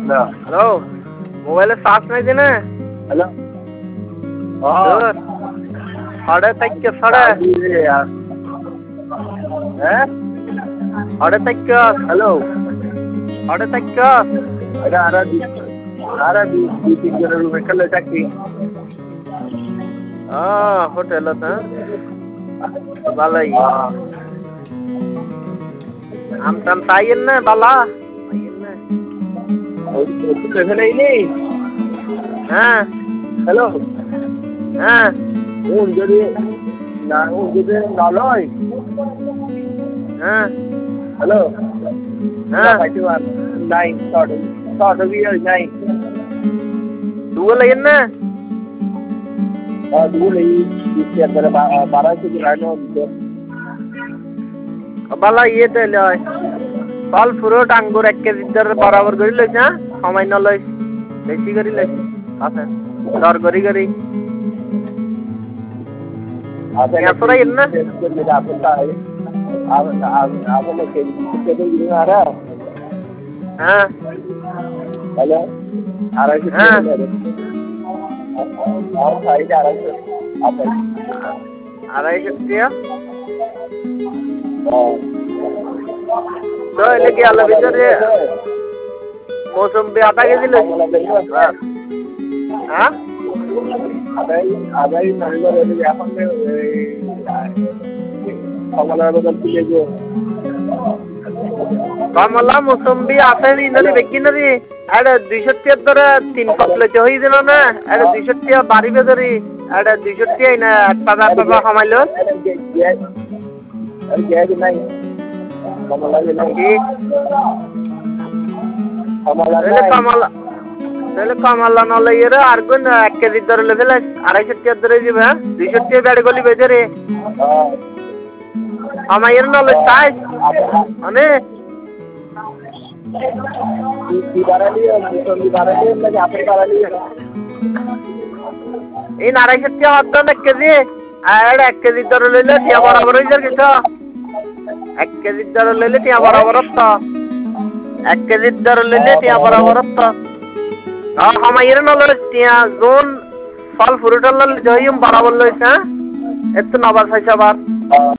hello মোবাইলে charge নাই দিনে হ্যালো সাড়ে তাইকে সাড়ে হ্যাঁ সাড়ে তাইকে হ্যালো সাড়ে তাইকে এটা আরা দুই তিন জনের রুমে খেলে চাকরি হোটেল ভালোই আমটাম তাইয়েন না বালা ফেলেই নেই হ্যাঁ হ্যালো হ্যাঁ যদি না লয় হ্যাঁ হ্যালো হ্যাঁ নাই start of year নাই দুগো লাগেন না দুগুলো এই একবারে 12 থেকে 9 বালা ইয়েতে লয় ফল ফ্রুট আঙ্গুর 1 কেজি বরাবর করে লইছ হ্যাঁ সামান্য লইছ বেশি করে লইছ আছে দর করি করি আপনি না হ্যাঁ হ্যালো আড়াইশো হ্যাঁ আড়াইশো টাকা তো এলে কি আলো ভিতরে মৌসুমি আধা কেজি লইছ হ্যাঁ আদাই এখন কমলার বদল তুলে গো কমলা মৌসুমি আপেল ইনরি বেকিনরি আরে 200 টাকা ধরে 3 পাতলেতে হই দিল না আরে 200 টাকা বাড়িবে ধরি আরে 200 টাকা না টাকা কমাইলো আর গ্যাস নাই কমলা নাই কি কমলা তাহলে কমলা না লইরে আর কোন 1 কেজি ধরে লেভেল 250 টাকা ধরে দিবে 200 টাকা বেড়ে গলি বেজরে আমার না লই তাই মানে এই 250 টাকা অর্ধ 1 কেজি আর 1 কেজি ধরে লইলে টিয়া বরাবর হই যার কিছু 1 কেজি ধরে লইলে টিয়া বরাবর তো 1 কেজি ধরে লইলে টিয়া বরাবর তো আমার না লই টিয়া জোন ফল ফ্রুট লই জইম বরাবর লইছে এত নবার 6 বার